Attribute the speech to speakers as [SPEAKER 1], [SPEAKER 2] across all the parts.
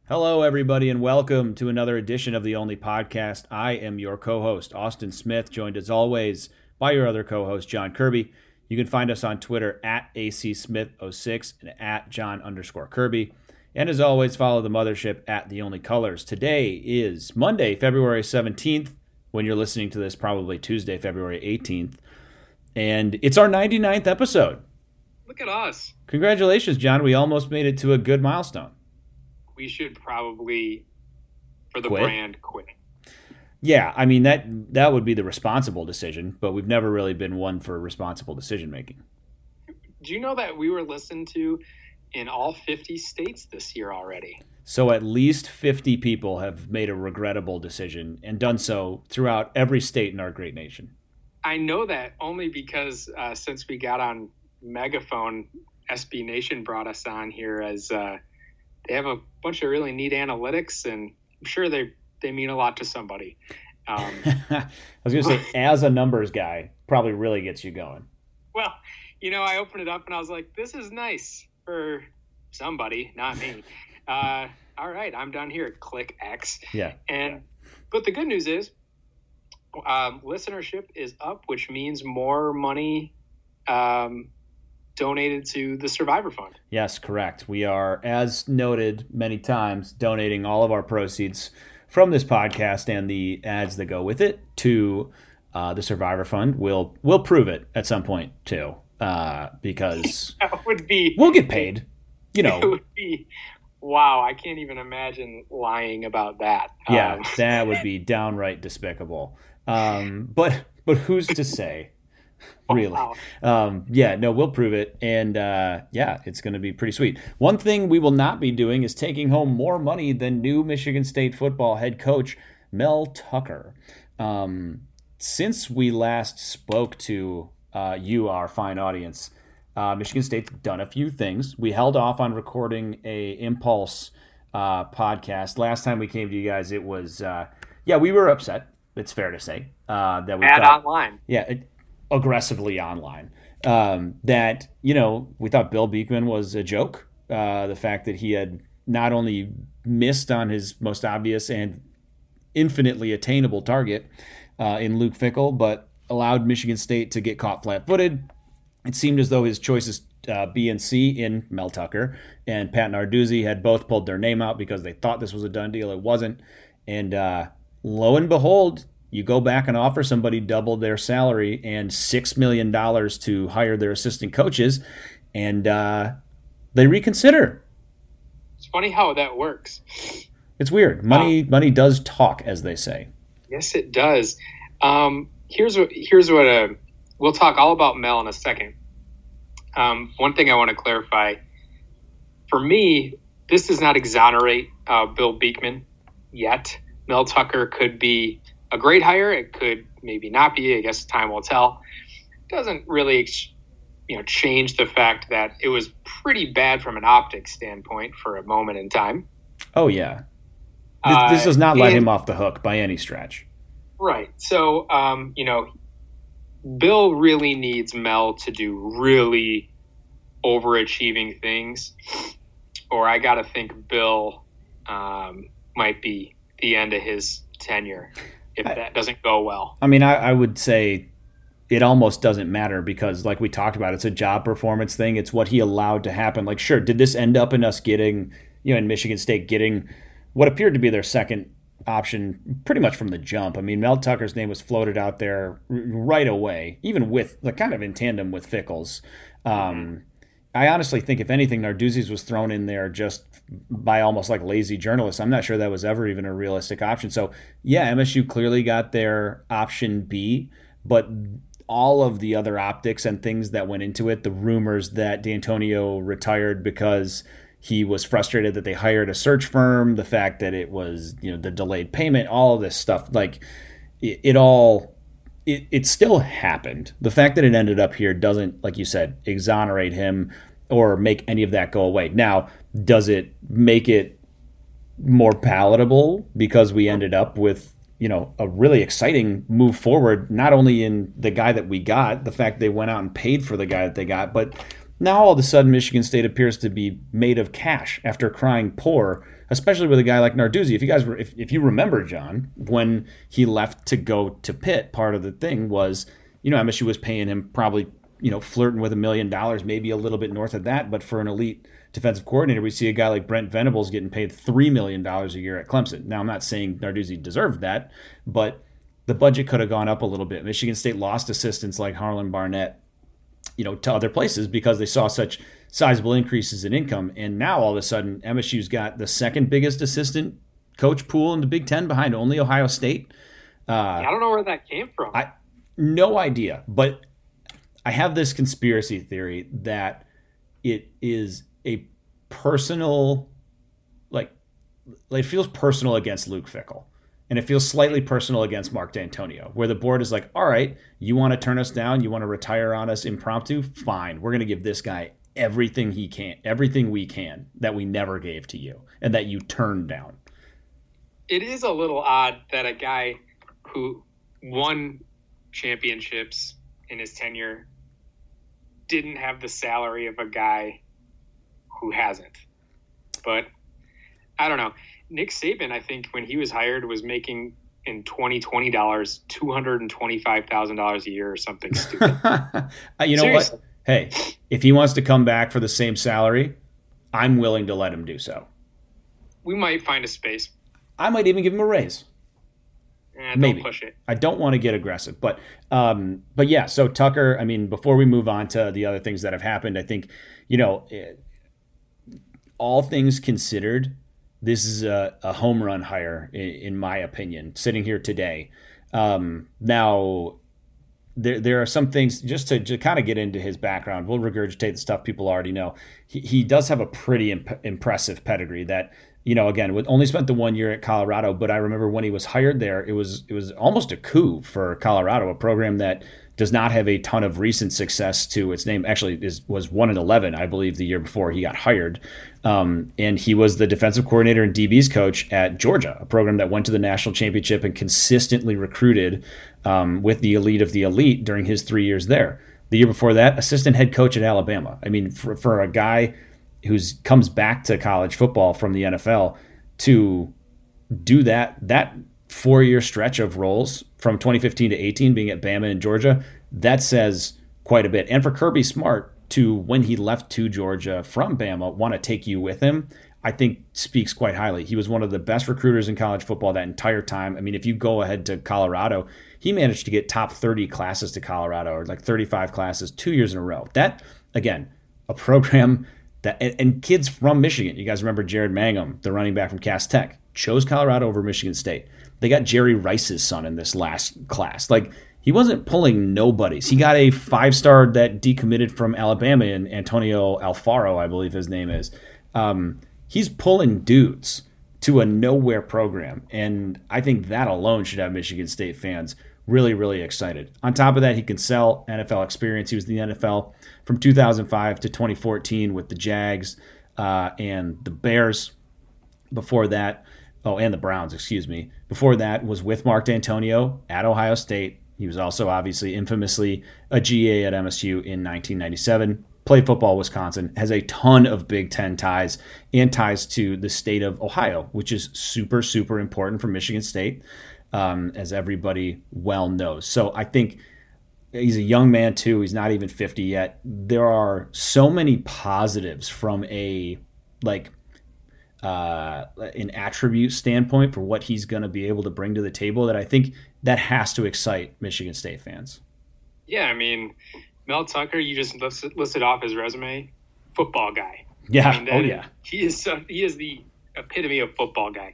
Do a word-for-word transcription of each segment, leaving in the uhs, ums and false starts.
[SPEAKER 1] Hello, everybody, and welcome to another edition of The Only Podcast. I am your co-host, Austin Smith, joined as always by your other co-host, John Kirby. You can find us on Twitter at A C Smith oh six and at John underscore Kirby. And as always, follow the mothership at The Only Colors. Today is Monday, February seventeenth. When you're listening to this, probably Tuesday, February eighteenth. And it's our ninety-ninth episode.
[SPEAKER 2] Look at us.
[SPEAKER 1] Congratulations, John. We almost made it to a good milestone.
[SPEAKER 2] We should probably, for the
[SPEAKER 1] Quit?
[SPEAKER 2] brand, quit.
[SPEAKER 1] Yeah, I mean, that that would be the responsible decision, but we've never really been one for responsible decision making.
[SPEAKER 2] Do you know that we were listened to in all fifty states this year already?
[SPEAKER 1] So at least fifty people have made a regrettable decision and done so throughout every state in our great nation.
[SPEAKER 2] I know that only because uh, since we got on Megaphone, S B Nation brought us on here as uh, they have a bunch of really neat analytics, and I'm sure they they mean a lot to somebody. Um,
[SPEAKER 1] I was going to say, as a numbers guy, probably really gets you going.
[SPEAKER 2] Well, you know, I opened it up and I was like, this is nice for somebody, not me. Uh, all right, I'm done here. Click X.
[SPEAKER 1] Yeah.
[SPEAKER 2] And but the good news is, um, listenership is up, which means more money um, donated to the Survivor Fund.
[SPEAKER 1] Yes, correct. We are, as noted many times, donating all of our proceeds from this podcast and the ads that go with it to uh, the Survivor Fund. We'll we'll prove it at some point too, uh, because
[SPEAKER 2] that would be
[SPEAKER 1] we'll get paid. You know,
[SPEAKER 2] it would be. Wow, I can't even imagine lying about that.
[SPEAKER 1] Yeah,
[SPEAKER 2] um,
[SPEAKER 1] that would be downright despicable. Um, but but who's to say? Really?
[SPEAKER 2] Wow.
[SPEAKER 1] Um, yeah, no, we'll prove it. And uh, yeah, it's going to be pretty sweet. One thing we will not be doing is taking home more money than new Michigan State football head coach Mel Tucker. Um, since we last spoke to uh, you, our fine audience, uh, Michigan State's done a few things. We held off on recording a Impulse uh, podcast. Last time we came to you guys, it was, uh, yeah, we were upset. It's fair to say uh, that we
[SPEAKER 2] ad
[SPEAKER 1] thought,
[SPEAKER 2] online.
[SPEAKER 1] Yeah, it, aggressively online. Um, that, you know, we thought Bill Beekman was a joke. Uh, the fact that he had not only missed on his most obvious and infinitely attainable target uh, in Luke Fickell, but allowed Michigan State to get caught flat-footed. It seemed as though his choices uh, B and C in Mel Tucker and Pat Narduzzi had both pulled their name out because they thought this was a done deal. It wasn't. And uh, lo and behold, you go back and offer somebody double their salary and six million dollars to hire their assistant coaches, and uh, they reconsider.
[SPEAKER 2] It's funny how that works.
[SPEAKER 1] It's weird. Money um, money does talk, as they say.
[SPEAKER 2] Yes, it does. Um, here's what, here's what uh, we'll talk all about Mel in a second. Um, one thing I want to clarify. For me, this does not exonerate uh, Bill Beekman yet. Mel Tucker could be a great hire. It could maybe not be. I guess time will tell. It doesn't really, you know, change the fact that it was pretty bad from an optics standpoint for a moment in time.
[SPEAKER 1] Oh yeah, this,
[SPEAKER 2] uh,
[SPEAKER 1] this does not let
[SPEAKER 2] and,
[SPEAKER 1] him off the hook by any stretch.
[SPEAKER 2] Right. So, um, you know, Bill really needs Mel to do really overachieving things, or I got to think Bill um, might be the end of his tenure if that doesn't go well.
[SPEAKER 1] I mean, I, I would say it almost doesn't matter because, like we talked about, it's a job performance thing. It's what he allowed to happen. Like, sure, did this end up in us getting, you know, in Michigan State getting what appeared to be their second option pretty much from the jump? I mean, Mel Tucker's name was floated out there right away, even with, like, kind of in tandem with Fickell's. Um, mm-hmm. I honestly think, if anything, Narduzzi's was thrown in there just by almost like lazy journalists. I'm not sure that was ever even a realistic option. So, yeah, M S U clearly got their option B, but all of the other optics and things that went into it, the rumors that D'Antonio retired because he was frustrated that they hired a search firm, the fact that it was, you know, the delayed payment, all of this stuff, like it, it all, it, it still happened. The fact that it ended up here doesn't, like you said, exonerate him or make any of that go away. Now, does it make it more palatable because we ended up with, you know, a really exciting move forward, not only in the guy that we got, the fact they went out and paid for the guy that they got, but Now all of a sudden Michigan State appears to be made of cash after crying poor, especially with a guy like Narduzzi. If you guys were, if, if you remember, John, when he left to go to Pitt, part of the thing was, you know, M S U was paying him probably, you know, flirting with a million dollars, maybe a little bit north of that. But for an elite defensive coordinator, we see a guy like Brent Venables getting paid three million dollars a year at Clemson. Now, I'm not saying Narduzzi deserved that, but the budget could have gone up a little bit. Michigan State lost assistants like Harlan Barnett, you know, to other places because they saw such sizable increases in income. And now all of a sudden, M S U's got the second biggest assistant coach pool in the Big Ten behind only Ohio State.
[SPEAKER 2] Uh, I don't know where that came from.
[SPEAKER 1] I no idea, but I have this conspiracy theory that it is a personal, like, it feels personal against Luke Fickell. And it feels slightly personal against Mark D'Antonio, where the board is like, all right, you want to turn us down? You want to retire on us impromptu? Fine. We're going to give this guy everything he can, everything we can that we never gave to you and that you turned down.
[SPEAKER 2] It is a little odd that a guy who won championships in his tenure didn't have the salary of a guy who hasn't. But I don't know. Nick Saban, I think, when he was hired, was making in twenty twenty dollars two hundred twenty-five thousand dollars a year or something stupid.
[SPEAKER 1] You know Seriously. What? Hey, if he wants to come back for the same salary, I'm willing to let him do so.
[SPEAKER 2] We might find a space.
[SPEAKER 1] I might even give him a raise.
[SPEAKER 2] Eh, don't
[SPEAKER 1] Maybe.
[SPEAKER 2] Push it.
[SPEAKER 1] I don't want to get aggressive, but um, but yeah. So Tucker, I mean, before we move on to the other things that have happened, I think, you know, it, all things considered, this is a, a home run hire, in, in my opinion, sitting here today. Um, now, there there are some things, just to, to kind of get into his background, we'll regurgitate the stuff people already know. He, he does have a pretty imp- impressive pedigree that, you know, again, with only spent the one year at Colorado, but I remember when he was hired there, it was it was almost a coup for Colorado, a program that does not have a ton of recent success to its name. Actually, is was one and eleven, I believe, the year before he got hired. Um, and he was the defensive coordinator and D B's coach at Georgia, a program that went to the national championship and consistently recruited um, with the elite of the elite during his three years there. The year before that, assistant head coach at Alabama. I mean, for, for a guy who's comes back to college football from the N F L to do that, that four-year stretch of roles from twenty fifteen to eighteen being at Bama and Georgia, that says quite a bit. And for Kirby Smart to, when he left to Georgia from Bama, want to take you with him, I think speaks quite highly. He was one of the best recruiters in college football that entire time. I mean, if you go ahead to Colorado, he managed to get top thirty classes to Colorado, or like thirty-five classes two years in a row. That, again, a program that, and, and kids from Michigan. You guys remember Jared Mangum, the running back from Cass Tech, chose Colorado over Michigan State. They got Jerry Rice's son in this last class. Like, he wasn't pulling nobodies. He got a five-star that decommitted from Alabama, and Antonio Alfaro, I believe his name is. Um, he's pulling dudes to a nowhere program, and I think that alone should have Michigan State fans really, really excited. On top of that, he can sell N F L experience. He was in the N F L from two thousand five to twenty fourteen with the Jags uh, and the Bears. Before that, oh, and the Browns, excuse me. Before that was with Mark D'Antonio at Ohio State. He was also obviously infamously a G A at M S U in nineteen ninety-seven. Played football at Wisconsin, has a ton of Big Ten ties and ties to the state of Ohio, which is super, super important for Michigan State, um, as everybody well knows. So I think he's a young man too. He's not even fifty yet. There are so many positives from a like uh, an attribute standpoint for what he's going to be able to bring to the table that I think that has to excite Michigan State fans.
[SPEAKER 2] Yeah, I mean, Mel Tucker, you just listed, listed off his resume, football guy.
[SPEAKER 1] Yeah,
[SPEAKER 2] I mean,
[SPEAKER 1] oh yeah.
[SPEAKER 2] He is so, he is the epitome of football guy.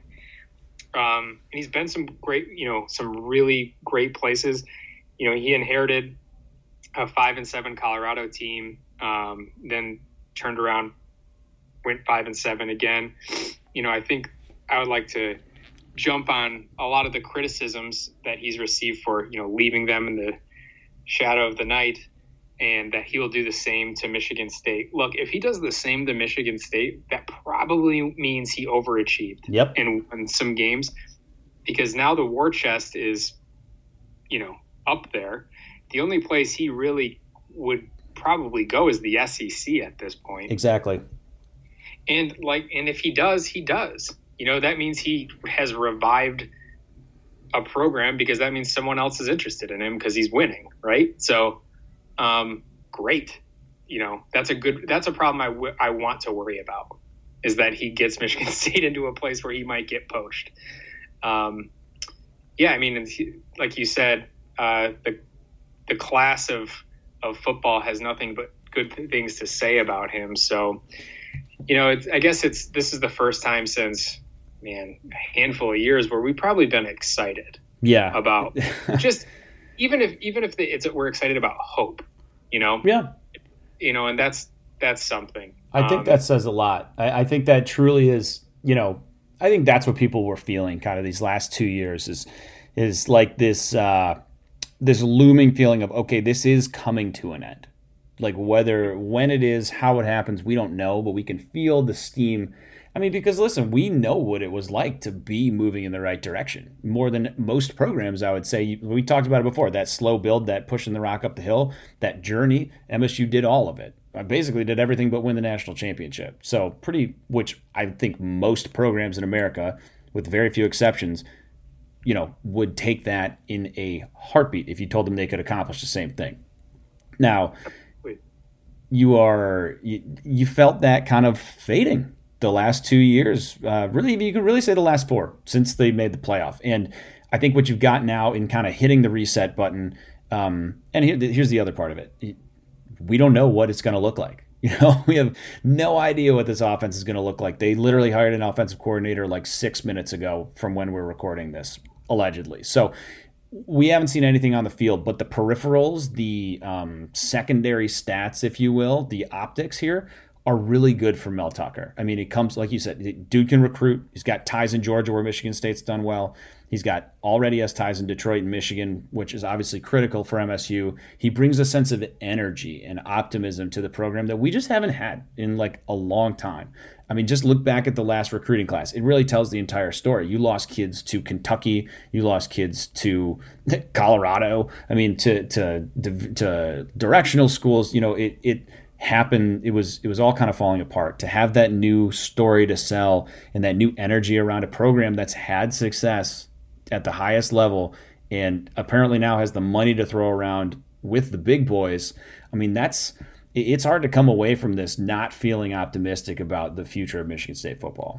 [SPEAKER 2] Um, and he's been some great, you know, some really great places. You know, he inherited a five and seven Colorado team, um, then turned around, went five and seven again. You know, I think I would like to jump on a lot of the criticisms that he's received for, you know, leaving them in the shadow of the night, and that he will do the same to Michigan State. Look, if he does the same to Michigan State, that probably means he overachieved
[SPEAKER 1] yep.
[SPEAKER 2] in, in some games, because now the war chest is, you know, up there. The only place he really would probably go is the S E C at this point.
[SPEAKER 1] Exactly.
[SPEAKER 2] And like, and if he does, he does. You know, that means he has revived a program because that means someone else is interested in him because he's winning, right? So, um, great. You know, that's a good, that's a problem I, w- I want to worry about, is that he gets Michigan State into a place where he might get poached. Um, yeah, I mean, like you said, uh, the the class of of football has nothing but good things to say about him. So, you know, it's, I guess it's this is the first time since, man, a handful of years where we've probably been excited.
[SPEAKER 1] Yeah.
[SPEAKER 2] About just even if even if the, it's we're excited about hope, you know.
[SPEAKER 1] Yeah.
[SPEAKER 2] You know, and that's that's something.
[SPEAKER 1] I think um, that says a lot. I, I think that truly is, you know, I think that's what people were feeling kind of these last two years is is like this uh, this looming feeling of, okay, this is coming to an end. Like whether when it is, how it happens, we don't know, but we can feel the steam. I mean, because listen, we know what it was like to be moving in the right direction more than most programs. I would say we talked about it before, that slow build, that pushing the rock up the hill, that journey. M S U did all of it. I basically did everything but win the national championship. So pretty, which I think most programs in America, with very few exceptions, you know, would take that in a heartbeat if you told them they could accomplish the same thing. Now, you are you, you felt that kind of fading the last two years. Uh, really, you could really say the last four since they made the playoff. And I think what you've got now in kind of hitting the reset button. Um, and here, here's the other part of it. We don't know what it's going to look like. You know, we have no idea what this offense is going to look like. They literally hired an offensive coordinator like six minutes ago from when we're recording this, allegedly. So we haven't seen anything on the field, but the peripherals, the um, secondary stats, if you will, the optics here are really good for Mel Tucker. I mean, it comes, like you said, dude can recruit. He's got ties in Georgia where Michigan State's done well. He's got already has ties in Detroit and Michigan, which is obviously critical for M S U. He brings a sense of energy and optimism to the program that we just haven't had in like a long time. I mean, just look back at the last recruiting class. It really tells the entire story. You lost kids to Kentucky. You lost kids to Colorado. I mean, to to to directional schools. You know, it it happened. It was it was all kind of falling apart. To have that new story to sell and that new energy around a program that's had success at the highest level and apparently now has the money to throw around with the big boys. I mean, that's it's hard to come away from this not feeling optimistic about the future of Michigan State football.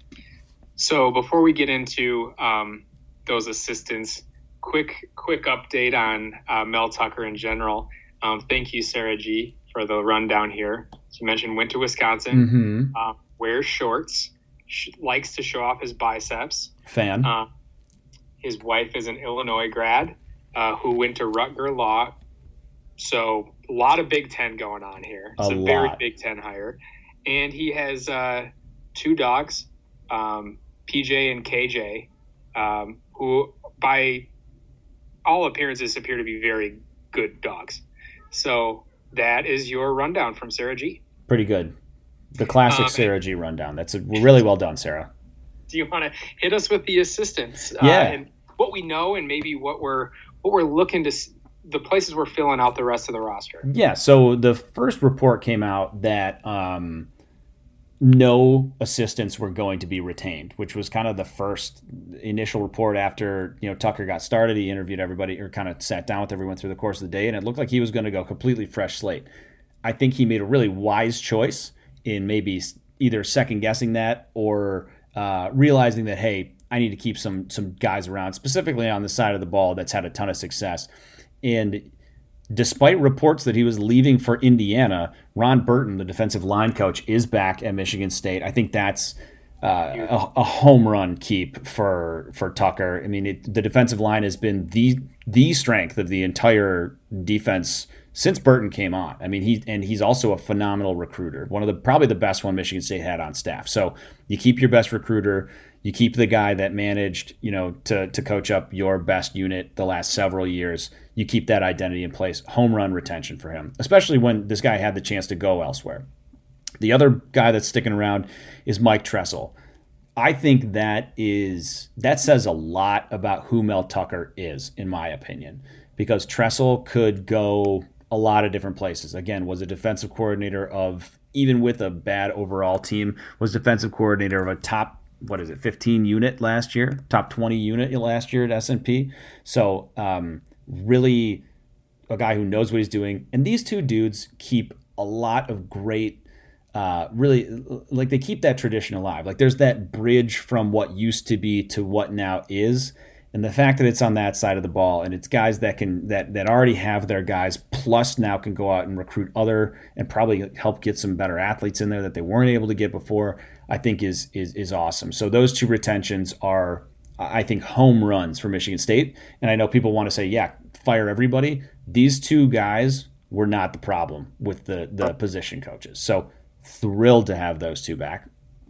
[SPEAKER 2] So before we get into um, those assistants, quick quick update on uh, Mel Tucker in general. Um, thank you, Sarah G, for the rundown here. So you mentioned went to Wisconsin,
[SPEAKER 1] mm-hmm.
[SPEAKER 2] uh, wears shorts, sh- likes to show off his biceps.
[SPEAKER 1] Fan.
[SPEAKER 2] Uh, his wife is an Illinois grad uh, who went to Rutgers Law. So a lot of Big Ten going on here. It's a, a very Big Ten hire. And he has uh, two dogs, um, P J and K J, um, who by all appearances appear to be very good dogs. So that is your rundown from Sarah G.
[SPEAKER 1] Pretty good. The classic um, Sarah G rundown. That's a, really well done, Sarah.
[SPEAKER 2] Do you want to hit us with the assistants?
[SPEAKER 1] Yeah.
[SPEAKER 2] Uh, and what we know and maybe what we're what we're looking to the places we're filling out the rest of the roster.
[SPEAKER 1] Yeah. So the first report came out that um, no assistants were going to be retained, which was kind of the first initial report after, you know, Tucker got started. He interviewed everybody or kind of sat down with everyone through the course of the day, and it looked like he was going to go completely fresh slate. I think he made a really wise choice in maybe either second guessing that or uh, realizing that, hey, I need to keep some some guys around, specifically on the side of the ball that's had a ton of success. And despite reports that he was leaving for Indiana, Ron Burton, the defensive line coach, is back at Michigan State. I think that's uh, a, a home run keep for for Tucker. I mean, it, the defensive line has been the the strength of the entire defense since Burton came on. I mean, he and he's also a phenomenal recruiter, one of the probably the best one Michigan State had on staff. So you keep your best recruiter. You keep the guy that managed, you know, to to coach up your best unit the last several years. You keep that identity in place. Home run retention for him, especially when this guy had the chance to go elsewhere. The other guy that's sticking around is Mike Tressel. I think that is that says a lot about who Mel Tucker is, in my opinion, because Tressel could go a lot of different places. Again, was a defensive coordinator of, even with a bad overall team, was defensive coordinator of a top, what is it, fifteen unit last year, top twenty unit last year at S and P. So um, really a guy who knows what he's doing. And these two dudes keep a lot of great, uh, really, like they keep that tradition alive. Like there's that bridge from what used to be to what now is. And the fact that it's on that side of the ball, and it's guys that can that that already have their guys, plus now can go out and recruit other and probably help get some better athletes in there that they weren't able to get before, I think is is is awesome. So those two retentions are, I think, home runs for Michigan State. And I know people want to say, yeah, fire everybody. These two guys were not the problem with the the position coaches. So thrilled to have those two back.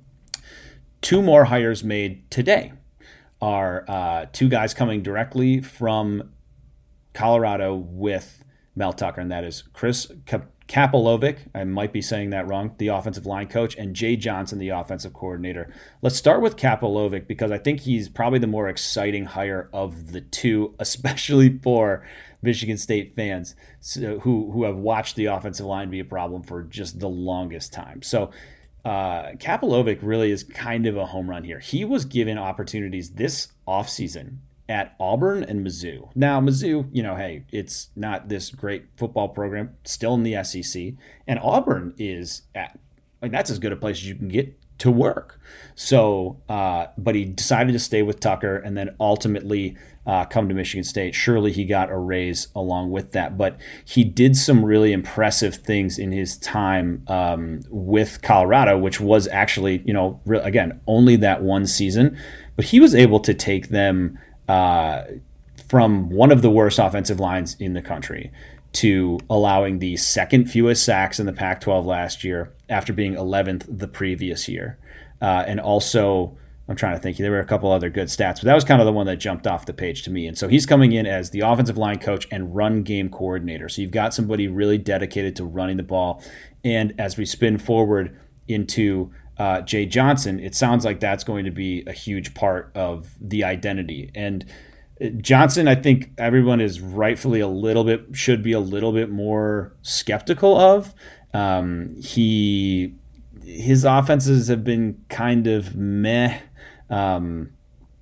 [SPEAKER 1] Two more hires made today are uh, two guys coming directly from Colorado with Mel Tucker, and that is Chris Kapilovic, I might be saying that wrong, the offensive line coach, and Jay Johnson, the offensive coordinator. Let's start with Kapilovic because I think he's probably the more exciting hire of the two, especially for Michigan State fans so, who, who have watched the offensive line be a problem for just the longest time. So Uh, Kapilovic really is kind of a home run here. He was given opportunities this offseason at Auburn and Mizzou. Now, Mizzou, you know, hey, it's not this great football program, still in the S E C. And Auburn is at, like, that's as good a place as you can get to work. So, uh, but he decided to stay with Tucker and then ultimately uh, come to Michigan State. Surely he got a raise along with that, but he did some really impressive things in his time um, with Colorado, which was actually, you know, re- again, only that one season, but he was able to take them uh, from one of the worst offensive lines in the country to allowing the second fewest sacks in the Pac twelve last year after being eleventh the previous year. Uh, and also, I'm trying to think, there were a couple other good stats, but that was kind of the one that jumped off the page to me. And so he's coming in as the offensive line coach and run game coordinator. So you've got somebody really dedicated to running the ball. And as we spin forward into uh, Jay Johnson, it sounds like that's going to be a huge part of the identity. And Johnson, I think everyone is rightfully a little bit, should be a little bit more skeptical of. Um, he, his offenses have been kind of meh. Um,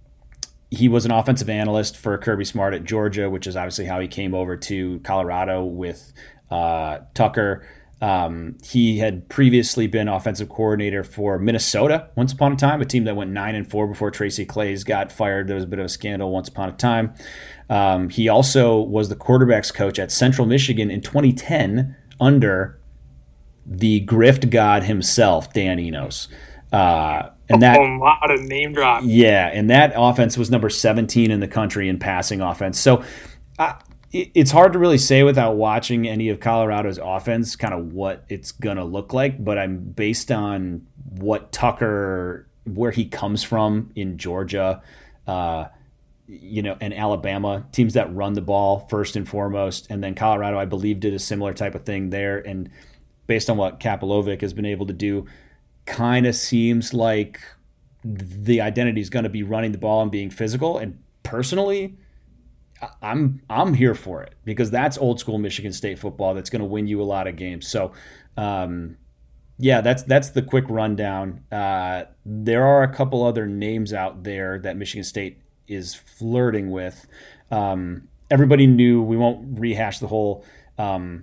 [SPEAKER 1] he was an offensive analyst for Kirby Smart at Georgia, which is obviously how he came over to Colorado with uh, Tucker. Um, he had previously been offensive coordinator for Minnesota once upon a time, a team that went nine and four before Tracy Claeys got fired. There was a bit of a scandal once upon a time. Um, he also was the quarterbacks coach at Central Michigan in twenty ten under the grift god himself, Dan Enos. Uh, and that,
[SPEAKER 2] oh, a lot of name drop.
[SPEAKER 1] Yeah, and that offense was number seventeen in the country in passing offense. So uh, it, it's hard to really say without watching any of Colorado's offense kind of what it's going to look like, but I'm based on what Tucker, where he comes from in Georgia, uh, you know, and Alabama, teams that run the ball first and foremost, and then Colorado, I believe, did a similar type of thing there. And based on what Kapilovic has been able to do, kind of seems like the identity is going to be running the ball and being physical. And personally, I'm I'm here for it because that's old school Michigan State football that's going to win you a lot of games. So, um, yeah, that's that's the quick rundown. Uh, there are a couple other names out there that Michigan State is flirting with. Um, everybody knew, we won't rehash the whole um,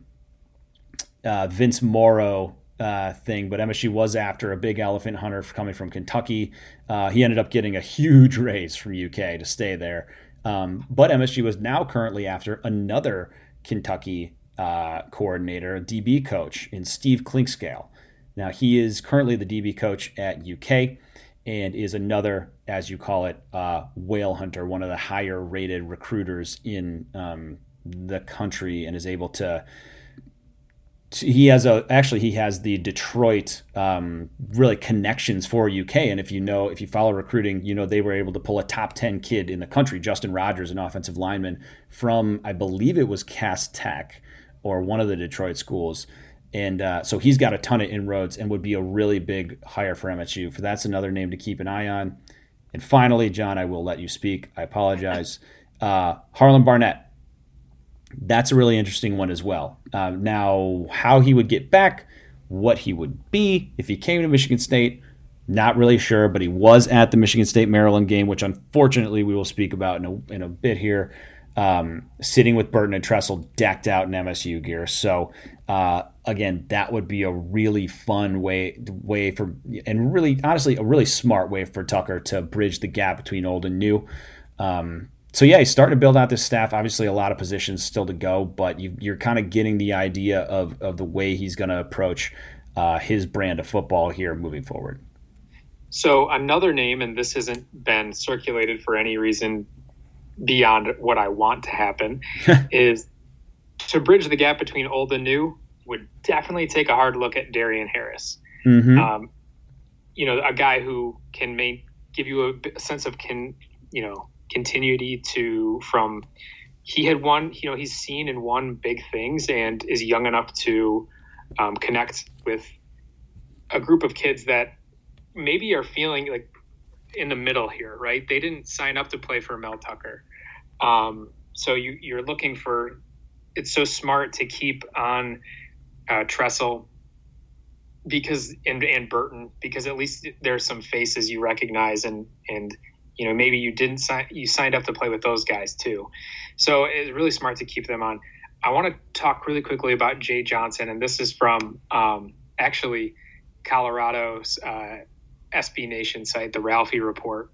[SPEAKER 1] uh, Vince Morrow uh, thing, but M S U was after a big elephant hunter coming from Kentucky. Uh, he ended up getting a huge raise from U K to stay there. Um, but M S U is now currently after another Kentucky uh, coordinator, a D B coach in Steve Clinkscale. Now, he is currently the D B coach at U K and is another, as you call it, uh, whale hunter, one of the higher rated recruiters in um, the country, and is able to he has a actually he has the Detroit um, really connections for U K, and if you know if you follow recruiting, you know they were able to pull a top ten kid in the country, Justin Rogers, an offensive lineman from, I believe it was Cass Tech or one of the Detroit schools, and uh, so he's got a ton of inroads and would be a really big hire for M S U. For that's another name to keep an eye on. And finally, John, I will let you speak. I apologize. Uh, Harlan Barnett. That's a really interesting one as well. Uh, now, how he would get back, what he would be if he came to Michigan State, not really sure, but he was at the Michigan State-Maryland game, which unfortunately we will speak about in a, in a bit here, um, sitting with Burton and Tressel decked out in M S U gear. So, uh, again, that would be a really fun way way for, and really, honestly, a really smart way for Tucker to bridge the gap between old and new. Um, so, yeah, he's starting to build out this staff. Obviously, a lot of positions still to go, but you, you're kind of getting the idea of, of the way he's going to approach uh, his brand of football here moving forward.
[SPEAKER 2] So another name, and this hasn't been circulated for any reason beyond what I want to happen, is to bridge the gap between old and new would definitely take a hard look at Darian Harris.
[SPEAKER 1] Mm-hmm.
[SPEAKER 2] Um, you know, a guy who can make, give you a, a sense of can, you know, continuity to from he had won, you know, he's seen and won big things and is young enough to um, connect with a group of kids that maybe are feeling like in the middle here, right? They didn't sign up to play for Mel Tucker. Um, so you, you're looking for, it's so smart to keep on uh, Tressel because, and, and Burton, because at least there's some faces you recognize and, and, you know, maybe you didn't sign, you signed up to play with those guys too. So it's really smart to keep them on. I want to talk really quickly about Jay Johnson. And this is from um, actually Colorado's uh, S B Nation site, the Ralphie Report.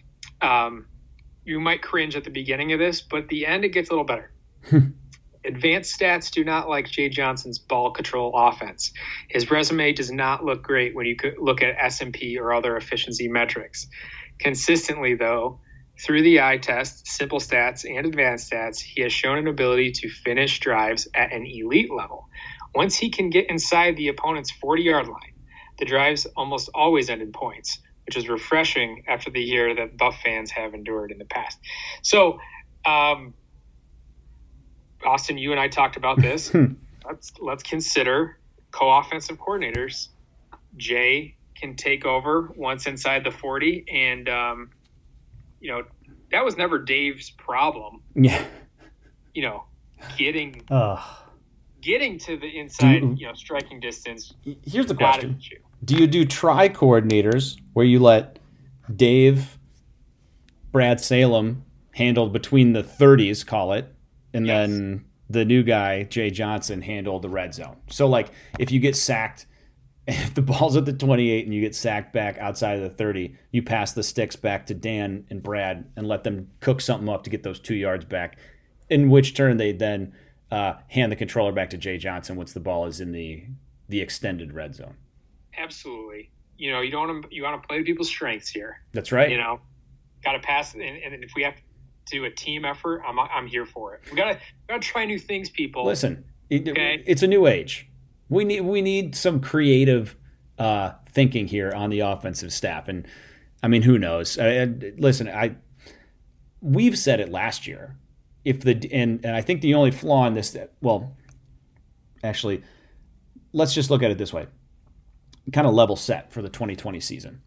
[SPEAKER 2] Um, you might cringe at the beginning of this, but at the end, it gets a little better. Advanced stats do not like Jay Johnson's ball control offense. His resume does not look great when you could look at S and P or other efficiency metrics. Consistently, though, through the eye test, simple stats, and advanced stats, he has shown an ability to finish drives at an elite level. Once he can get inside the opponent's forty-yard line, the drives almost always end in points, which is refreshing after the year that Buff fans have endured in the past. So, um, Austin, you and I talked about this. let's let's consider co-offensive coordinators. Jay can take over once inside the forty, and um, you know that was never Dave's problem.
[SPEAKER 1] Yeah,
[SPEAKER 2] you know, getting
[SPEAKER 1] uh,
[SPEAKER 2] getting to the inside,
[SPEAKER 1] do,
[SPEAKER 2] you know, striking distance.
[SPEAKER 1] Here's the question: do you do try coordinators where you let Dave, Brad Salem handled between the thirties, call it? And yes. Then the new guy, Jay Johnson, handled the red zone. So, like, if you get sacked, if the ball's at the twenty-eight and you get sacked back outside of the thirty, you pass the sticks back to Dan and Brad and let them cook something up to get those two yards back, in which turn they then uh, hand the controller back to Jay Johnson once the ball is in the the extended red zone.
[SPEAKER 2] Absolutely. You know, you don't want to, you want to play to people's strengths here.
[SPEAKER 1] That's right.
[SPEAKER 2] You know, got to pass. And, and if we have to do a team effort, I'm I'm here for it. We gotta gotta try new things, people.
[SPEAKER 1] Listen, it,
[SPEAKER 2] okay?
[SPEAKER 1] It's a new age. We need we need some creative uh, thinking here on the offensive staff, and I mean, who knows? I, I, listen, I we've said it last year. If the and and I think the only flaw in this, well, actually, let's just look at it this way: kind of level set for the twenty twenty season.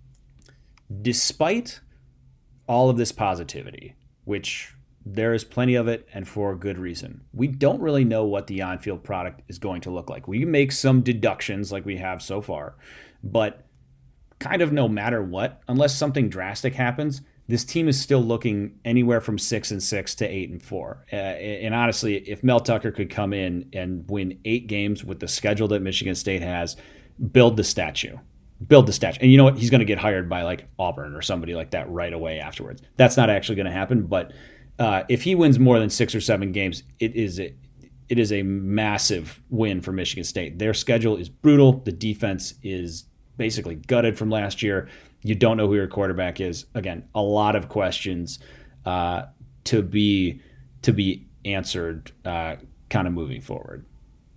[SPEAKER 1] Despite all of this positivity, which there is plenty of it, and for good reason, we don't really know what the on-field product is going to look like. We can make some deductions like we have so far, but kind of no matter what, unless something drastic happens, this team is still looking anywhere from six and six to eight and four. Uh, and honestly, if Mel Tucker could come in and win eight games with the schedule that Michigan State has, build the statue. Build the statue. And you know what? He's going to get hired by like Auburn or somebody like that right away afterwards. That's not actually going to happen. But uh, if he wins more than six or seven games, it is a, it is a massive win for Michigan State. Their schedule is brutal. The defense is basically gutted from last year. You don't know who your quarterback is. Again, a lot of questions uh, to be to be answered uh, kind of moving forward.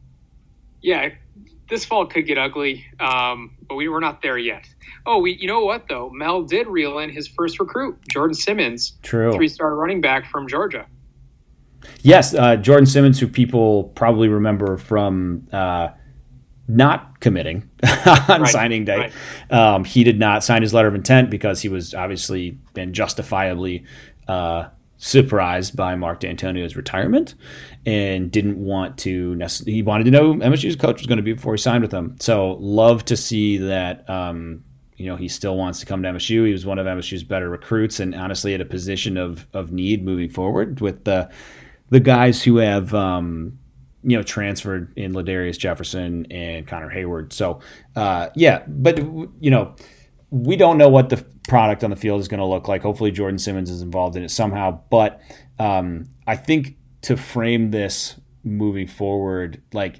[SPEAKER 2] Yeah. This fall could get ugly, um, but we were not there yet. Oh, we, you know what, though? Mel did reel in his first recruit, Jordan Simmons,
[SPEAKER 1] True. three-star
[SPEAKER 2] running back from Georgia.
[SPEAKER 1] Yes, uh, Jordan Simmons, who people probably remember from uh, not committing on right. signing day. Right. Um, he did not sign his letter of intent because he was obviously and justifiably uh, surprised by Mark D'Antonio's retirement and didn't want to necessarily, he wanted to know who M S U's coach was going to be before he signed with them. So love to see that, um, you know, he still wants to come to M S U. He was one of M S U's better recruits and honestly at a position of, of need moving forward with the, the guys who have, um, you know, transferred in Ladarius Jefferson and Connor Hayward. So, uh, yeah, but, you know, we don't know what the product on the field is going to look like. Hopefully Jordan Simmons is involved in it somehow. But um, I think to frame this moving forward, like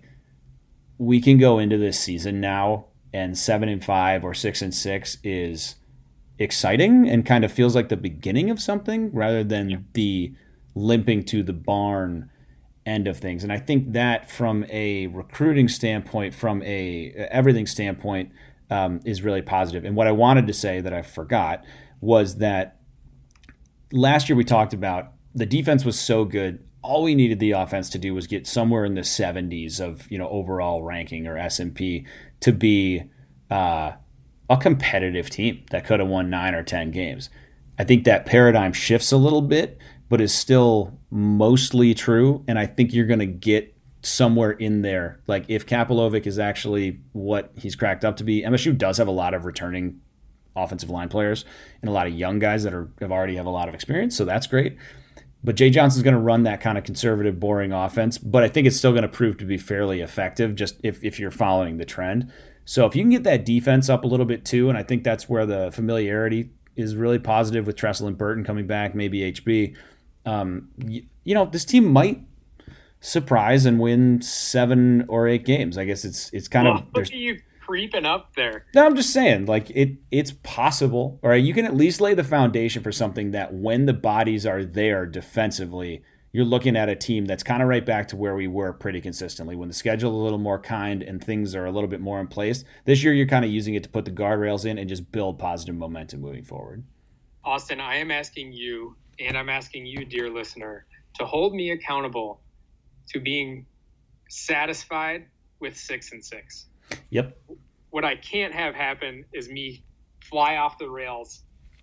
[SPEAKER 1] we can go into this season now and seven and five or six and six is exciting and kind of feels like the beginning of something rather than yeah. the limping to the barn end of things. And I think that from a recruiting standpoint, from a everything standpoint, Um, is really positive. And what I wanted to say that I forgot was that last year we talked about the defense was so good. All we needed the offense to do was get somewhere in the seventies of, you know, overall ranking or S and P to be uh, a competitive team that could have won nine or ten games. I think that paradigm shifts a little bit, but is still mostly true. And I think you're going to get somewhere in there. Like if Kapilovic is actually what he's cracked up to be, M S U does have a lot of returning offensive line players and a lot of young guys that are have already have a lot of experience. So that's great. But Jay Johnson's going to run that kind of conservative, boring offense. But I think it's still going to prove to be fairly effective just if, if you're following the trend. So if you can get that defense up a little bit too, and I think that's where the familiarity is really positive with Tressel and Burton coming back, maybe H B. Um, you, you know, this team might surprise and win seven or eight games. I guess it's it's kind well, of
[SPEAKER 2] look at you creeping up there.
[SPEAKER 1] No, I'm just saying, like it it's possible. All right, you can at least lay the foundation for something that when the bodies are there defensively, you're looking at a team that's kind of right back to where we were pretty consistently. When the schedule is a little more kind and things are a little bit more in place. This year you're kind of using it to put the guardrails in and just build positive momentum moving forward.
[SPEAKER 2] Austin, I am asking you, and I'm asking you, dear listener, to hold me accountable to being satisfied with six and six.
[SPEAKER 1] Yep.
[SPEAKER 2] What I can't have happen is me fly off the rails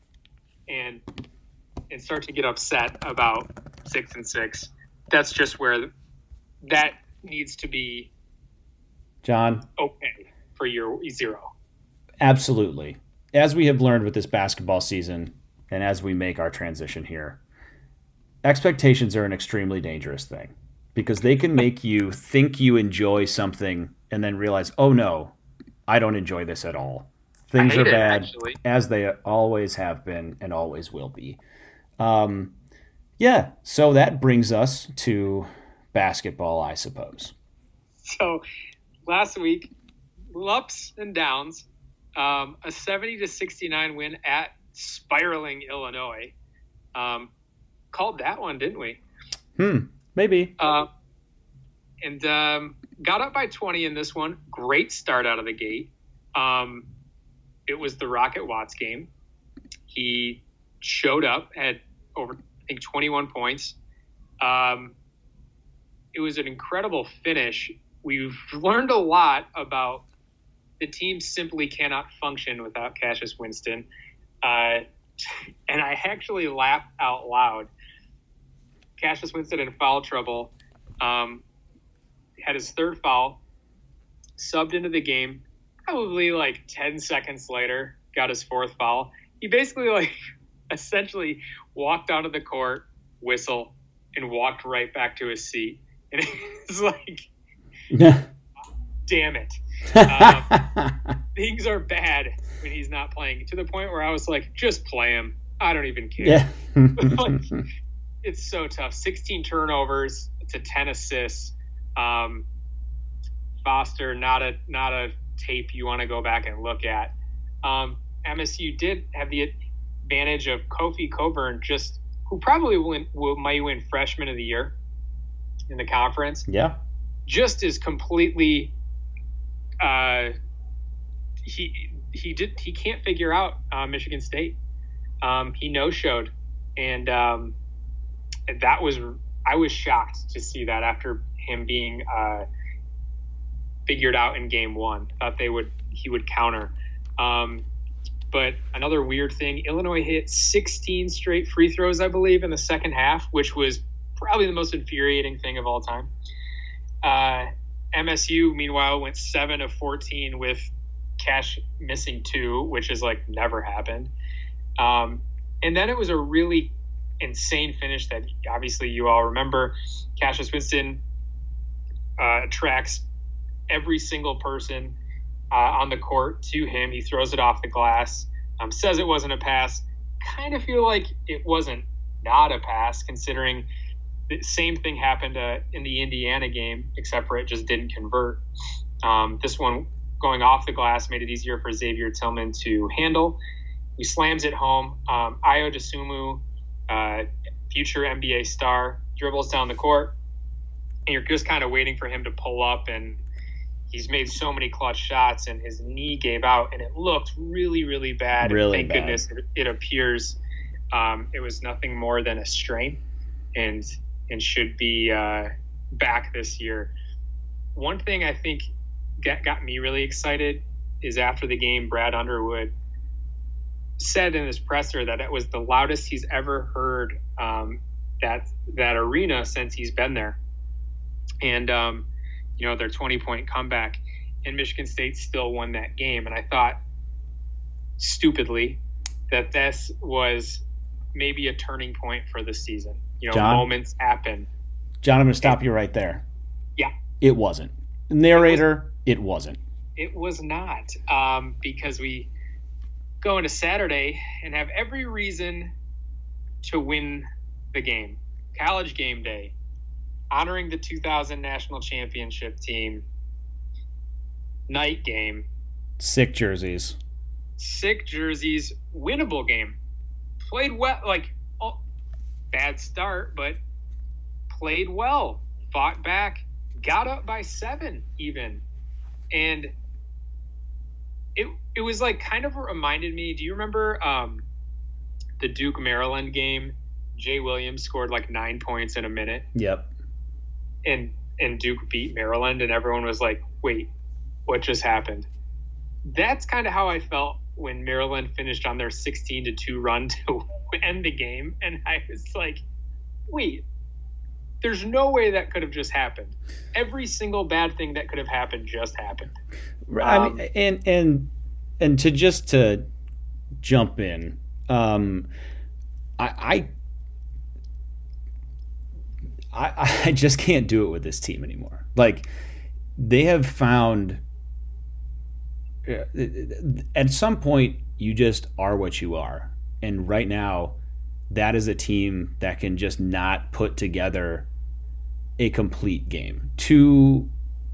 [SPEAKER 2] and and start to get upset about six and six. That's just where that needs to be,
[SPEAKER 1] John,
[SPEAKER 2] okay for year zero.
[SPEAKER 1] Absolutely. As we have learned with this basketball season, and as we make our transition here, expectations are an extremely dangerous thing. Because they can make you think you enjoy something and then realize, oh no, I don't enjoy this at all. Things are bad, it, as they always have been and always will be. Um, yeah, so that brings us to basketball, I suppose.
[SPEAKER 2] So last week, ups and downs, um, a seventy to sixty-nine win at spiraling Illinois. Um, called that one, didn't we?
[SPEAKER 1] Hmm. Maybe.
[SPEAKER 2] Uh, and um, got up by twenty in this one. Great start out of the gate. Um, it was the Rocket Watts game. He showed up at over, I think, twenty-one points. Um, it was an incredible finish. We've learned a lot about the team simply cannot function without Cassius Winston. Uh, and I actually laughed out loud. Cassius Winston in foul trouble, um, had his third foul, subbed into the game. Probably like ten seconds later, got his fourth foul. He basically like essentially walked onto the court, whistle, and walked right back to his seat. And it's like, damn it. Um, things are bad when he's not playing, to the point where I was like, just play him. I don't even care.
[SPEAKER 1] Yeah.
[SPEAKER 2] Like, it's so tough. sixteen turnovers to ten assists. Um, Foster, not a not a tape you want to go back and look at. Um, M S U did have the advantage of Kofi Coburn, just who probably win, will might win Freshman of the Year in the conference.
[SPEAKER 1] Yeah,
[SPEAKER 2] just is completely. Uh, he he did he can't figure out uh, Michigan State. Um, he no showed, and. Um, That was I was shocked to see that after him being uh, figured out in game one. Thought they would he would counter, um, but another weird thing, Illinois hit sixteen straight free throws, I believe, in the second half, which was probably the most infuriating thing of all time. Uh, M S U, meanwhile, went seven of fourteen with Cash missing two, which is like never happened. Um, and then it was a really insane finish that obviously you all remember. Cassius Winston uh, attracts every single person uh, on the court to him. He throws it off the glass, um, says it wasn't a pass. Kind of feel like it wasn't not a pass, considering the same thing happened uh, in the Indiana game, except for it just didn't convert. Um, this one going off the glass made it easier for Xavier Tillman to handle. He slams it home. Um, Ayo Dosunmu, uh, future N B A star, dribbles down the court, and you're just kind of waiting for him to pull up, and he's made so many clutch shots, and his knee gave out, and it looked really, really bad.
[SPEAKER 1] Really
[SPEAKER 2] and thank
[SPEAKER 1] bad.
[SPEAKER 2] goodness it, it appears um, it was nothing more than a strain, and and should be uh, back this year. One thing I think got, got me really excited is after the game, Brad Underwood said in his presser that it was the loudest he's ever heard um, that that arena since he's been there. And, um, you know, their twenty-point comeback, and Michigan State still won that game. And I thought, stupidly, that this was maybe a turning point for the season. You know,
[SPEAKER 1] John?
[SPEAKER 2] moments happen.
[SPEAKER 1] John, I'm going to stop you right there.
[SPEAKER 2] Yeah.
[SPEAKER 1] It wasn't. Narrator, it wasn't.
[SPEAKER 2] It was not, um, because we go into Saturday and have every reason to win the game. College game day, honoring the two thousand national championship team, night game,
[SPEAKER 1] Sick jerseys.
[SPEAKER 2] sick jerseys, winnable game. Played well, like, oh, bad start, but played well. Fought back, got up by seven even. And it it was like kind of reminded me, do you remember um, the Duke Maryland game? Jay Williams scored like nine points in a minute.
[SPEAKER 1] Yep.
[SPEAKER 2] And and Duke beat Maryland, and everyone was like, wait, what just happened? That's kind of how I felt when Maryland finished on their sixteen to two run to end the game. And I was like, wait, there's no way that could have just happened. Every single bad thing that could have happened just happened.
[SPEAKER 1] I
[SPEAKER 2] Um,
[SPEAKER 1] mean, and and and to just to jump in, um, I, I I I just can't do it with this team anymore. Like, they have found at some point you just are what you are, and right now that is a team that can just not put together a complete game. To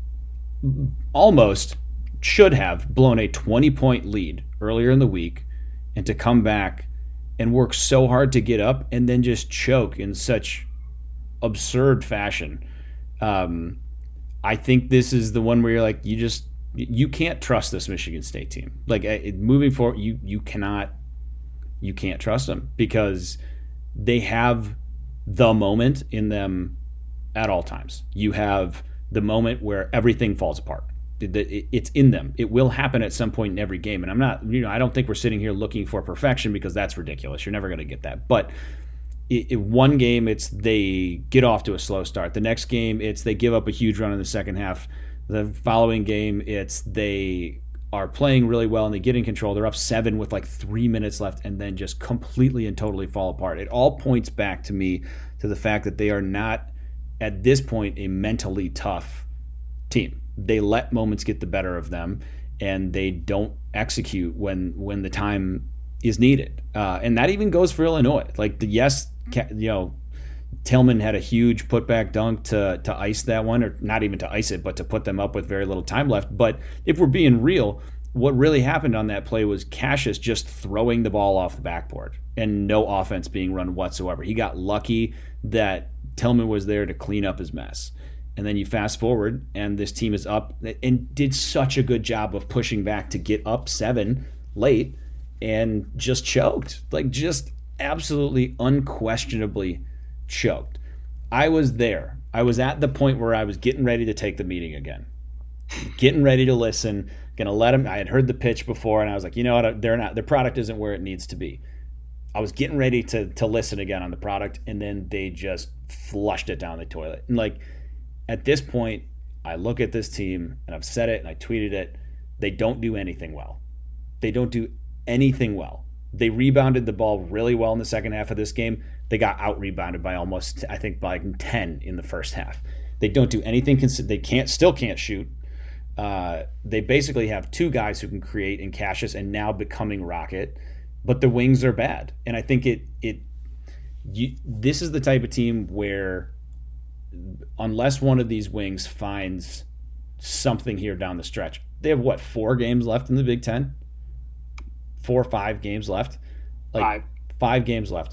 [SPEAKER 1] almost should have blown a twenty-point lead earlier in the week, and to come back and work so hard to get up and then just choke in such absurd fashion. Um, I think this is the one where you're like, you just you can't trust this Michigan State team. Like, it, moving forward, you you cannot you can't trust them, because they have the moment in them at all times. You have the moment where everything falls apart. It's in them. It will happen at some point in every game. And I'm not, you know, I don't think we're sitting here looking for perfection, because that's ridiculous. You're never going to get that. But it, it, one game, it's they get off to a slow start. The next game, it's they give up a huge run in the second half. The following game, it's they are playing really well and they get in control. They're up seven with like three minutes left, and then just completely and totally fall apart. It all points back to me to the fact that they are not, at this point, a mentally tough team. They let moments get the better of them, and they don't execute when when the time is needed. Uh, and that even goes for Illinois. Like, the yes, you know, Tillman had a huge putback dunk to to ice that one, or not even to ice it, but to put them up with very little time left. But if we're being real, what really happened on that play was Cassius just throwing the ball off the backboard and no offense being run whatsoever. He got lucky that Tillman was there to clean up his mess. And then you fast forward, and this team is up and did such a good job of pushing back to get up seven late, and just choked. Like, just absolutely unquestionably choked. I was there. I was at the point where I was getting ready to take the meeting again, getting ready to listen. Gonna let them. I had heard the pitch before, and I was like, you know what? They're not. Their product isn't where it needs to be. I was getting ready to to listen again on the product, and then they just flushed it down the toilet. And like at this point, I look at this team, and I've said it, and I tweeted it. They don't do anything well. They don't do anything well. They rebounded the ball really well in the second half of this game. They got out-rebounded by almost, I think, by like ten in the first half. They don't do anything. They can't, still can't shoot. Uh, they basically have two guys who can create in Cassius and now becoming Rocket, but the wings are bad. And I think it it you, this is the type of team where unless one of these wings finds something here down the stretch, they have, what, four games left in the Big Ten? Four or five games left? Like
[SPEAKER 2] five. Five
[SPEAKER 1] games left.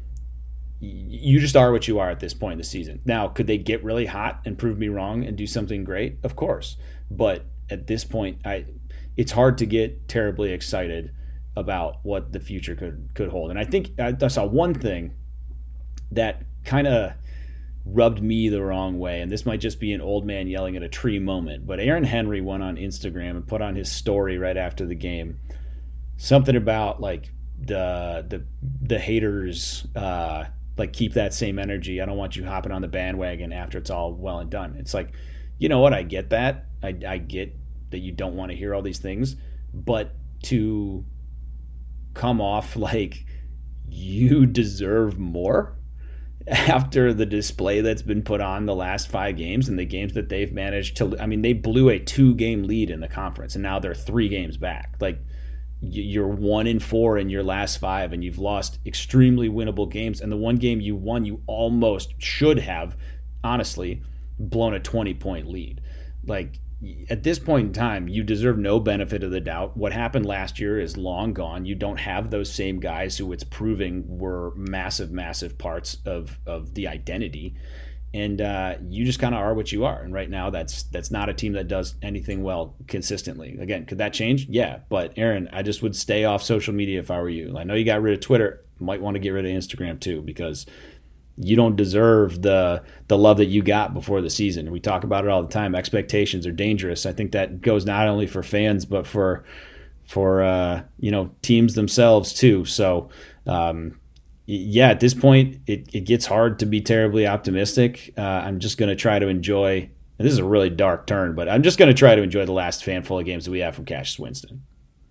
[SPEAKER 1] You just are what you are at this point in the season. Now, could they get really hot and prove me wrong and do something great? Of course. But at this point, I it's hard to get terribly excited about what the future could, could hold. And I think I saw one thing that kind of rubbed me the wrong way, and this might just be an old man yelling at a tree moment, but Aaron Henry went on Instagram and put on his story right after the game something about like the the the haters uh like keep that same energy. I don't want you hopping on the bandwagon after it's all well and done. It's like, you know what, I get that. I, I get that you don't want to hear all these things, but to come off like you deserve more after the display that's been put on the last five games and the games that they've managed to, I mean, they blew a two game lead in the conference and now they're three games back. Like, you're one in four in your last five and you've lost extremely winnable games. And the one game you won, you almost should have, honestly, blown a twenty point lead. Like, at this point in time, you deserve no benefit of the doubt. What happened last year is long gone. You don't have those same guys who it's proving were massive, massive parts of, of the identity. And uh, you just kind of are what you are. And right now, that's that's not a team that does anything well consistently. Again, could that change? Yeah. But, Aaron, I just would stay off social media if I were you. I know you got rid of Twitter. Might want to get rid of Instagram, too, because you don't deserve the the love that you got before the season. We talk about it all the time. Expectations are dangerous. I think that goes not only for fans, but for, for uh, you know, teams themselves, too. So, um yeah, at this point, it, it gets hard to be terribly optimistic. Uh, I'm just going to try to enjoy, and this is a really dark turn, but I'm just going to try to enjoy the last handful of games that we have from Cassius Winston.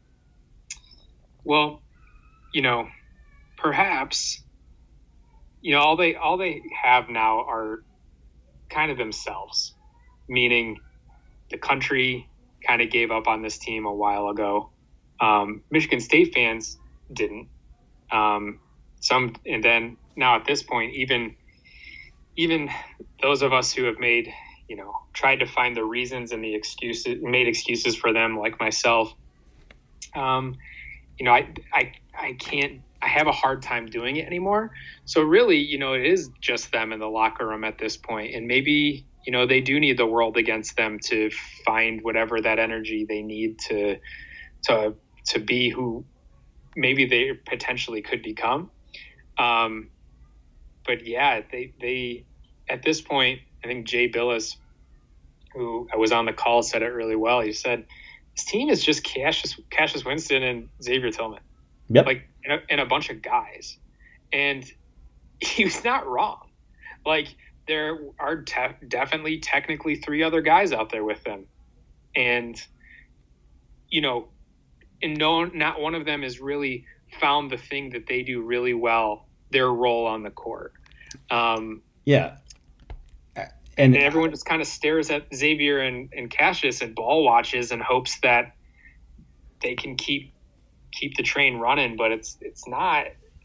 [SPEAKER 2] Well, you know, perhaps, you know, all they all they have now are kind of themselves, meaning the country kind of gave up on this team a while ago. Um, Michigan State fans didn't. Um, Some and then now at this point, even even those of us who have made, you know, tried to find the reasons and the excuses, made excuses for them, like myself, um, you know, I I I can't. I have a hard time doing it anymore. So really, you know, it is just them in the locker room at this point, and maybe, you know, they do need the world against them to find whatever that energy they need to to to be who maybe they potentially could become. Um, but yeah, they, they, at this point, I think Jay Billis, who I was on the call, said it really well. He said, this team is just Cassius, Cassius Winston and Xavier Tillman,
[SPEAKER 1] yep.
[SPEAKER 2] like, and a, and a bunch of guys. And he was not wrong. Like, there are te- definitely technically three other guys out there with them. And, you know, and no, not one of them has really found the thing that they do really well, their role on the court. Um,
[SPEAKER 1] yeah.
[SPEAKER 2] And, and everyone just kind of stares at Xavier and, and Cassius and ball watches and hopes that they can keep keep the train running, but it's it's not.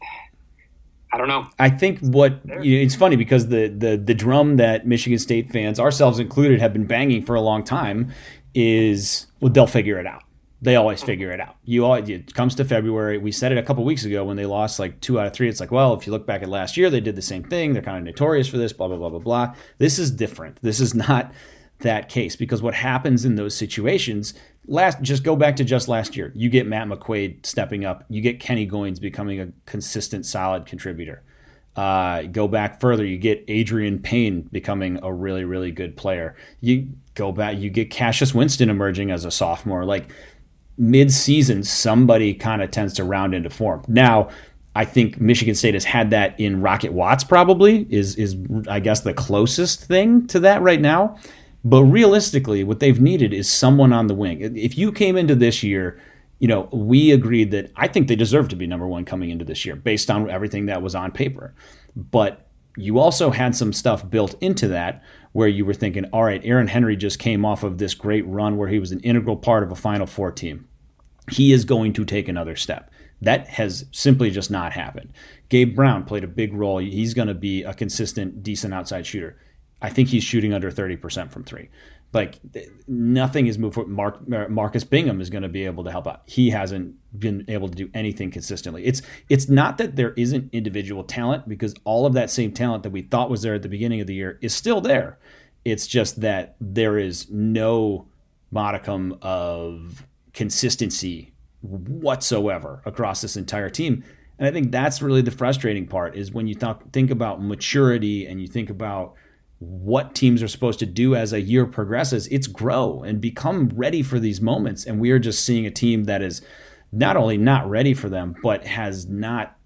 [SPEAKER 2] I don't know.
[SPEAKER 1] I think what you know, it's funny because the, the the drum that Michigan State fans, ourselves included, have been banging for a long time is, well, they'll figure it out. They always figure it out. You all, it comes to February. We said it a couple weeks ago when they lost like two out of three. It's like, well, if you look back at last year, they did the same thing. They're kind of notorious for this, blah, blah, blah, blah, blah. This is different. This is not that case, because what happens in those situations, last just go back to just last year. You get Matt McQuaid stepping up. You get Kenny Goins becoming a consistent, solid contributor. Uh, go back further, you get Adrian Payne becoming a really, really good player. You go back, you get Cassius Winston emerging as a sophomore. Like mid-season, somebody kind of tends to round into form. Now, I think Michigan State has had that in Rocket Watts probably, is, is I guess, the closest thing to that right now. But realistically, what they've needed is someone on the wing. If you came into this year, you know, we agreed that I think they deserve to be number one coming into this year based on everything that was on paper. But you also had some stuff built into that where you were thinking, all right, Aaron Henry just came off of this great run where he was an integral part of a Final Four team. He is going to take another step. That has simply just not happened. Gabe Brown played a big role. He's going to be a consistent, decent outside shooter. I think he's shooting under thirty percent from three. Like nothing is moved forward. Mark, Marcus Bingham is going to be able to help out. He hasn't been able to do anything consistently. It's it's not that there isn't individual talent, because all of that same talent that we thought was there at the beginning of the year is still there. It's just that there is no modicum of consistency whatsoever across this entire team. And I think that's really the frustrating part, is when you th- think about maturity and you think about what teams are supposed to do as a year progresses, it's grow and become ready for these moments. And we are just seeing a team that is not only not ready for them, but has not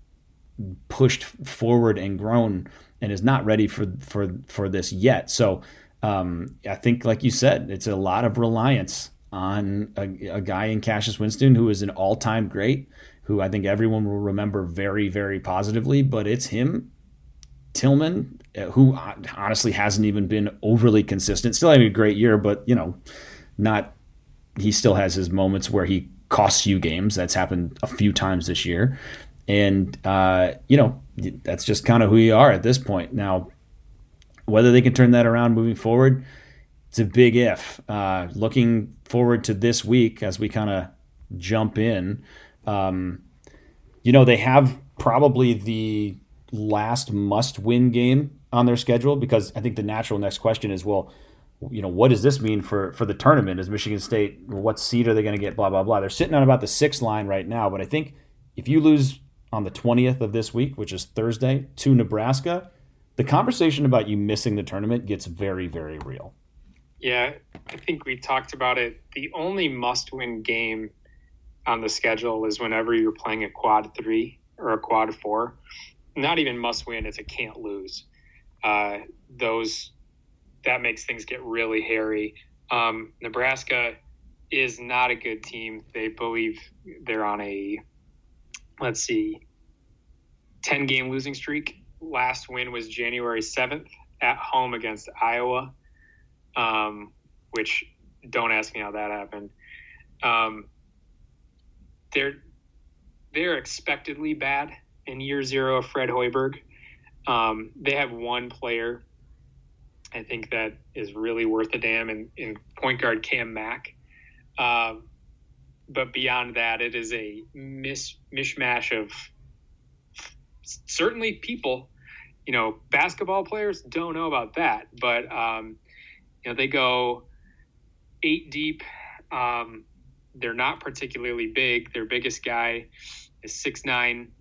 [SPEAKER 1] pushed forward and grown and is not ready for, for, for this yet. So um, I think, like you said, it's a lot of reliance on a, a guy in Cassius Winston, who is an all-time great, who I think everyone will remember very, very positively, but it's him, Tillman, who honestly hasn't even been overly consistent, still having a great year, but you know, not, he still has his moments where he costs you games. That's happened a few times this year. And, uh, you know, that's just kind of who you are at this point. Now, whether they can turn that around moving forward, it's a big if. Uh, looking forward to this week as we kind of jump in, um, you know, they have probably the last must-win game on their schedule, because I think the natural next question is, well, you know, what does this mean for, for the tournament? Is Michigan State, what seed are they going to get, blah, blah, blah. They're sitting on about the sixth line right now, but I think if you lose on the twentieth of this week, which is Thursday, to Nebraska, the conversation about you missing the tournament gets very, very real.
[SPEAKER 2] Yeah, I think we talked about it. The only must-win game on the schedule is whenever you're playing a quad three or a quad four. Not even must-win, it's a can't lose. Uh, those that makes things get really hairy. Um, Nebraska is not a good team. They believe they're on a, let's see, ten-game losing streak. Last win was January seventh at home against Iowa, um, which don't ask me how that happened. Um, they're they're expectedly bad in year zero of Fred Hoiberg. Um, they have one player, I think, that is really worth a damn in, in point guard Cam Mack. Um, but beyond that, it is a mis- mishmash of certainly people. You know, basketball players don't know about that, but um, you know, they go eight deep. Um, they're not particularly big. Their biggest guy is six nine,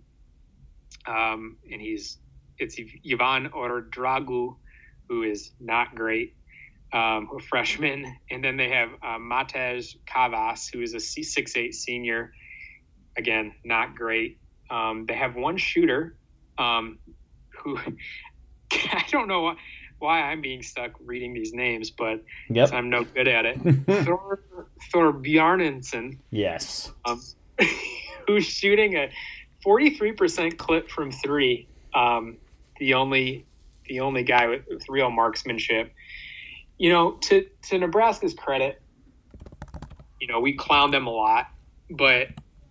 [SPEAKER 2] um, and he's it's Ivan Ordragu, who is not great, um, a freshman. And then they have uh, Matej Kavas, who is a six eight senior. Again, not great. Um, they have one shooter um, who I don't know why, why I'm being stuck reading these names, but
[SPEAKER 1] yep.
[SPEAKER 2] I'm no good at it. Thor, Thor Bjarnenson.
[SPEAKER 1] Yes.
[SPEAKER 2] Um, who's shooting a forty-three percent clip from three. Um, the only the only guy with, with real marksmanship. You know, to, to Nebraska's credit, you know, we clown them a lot, but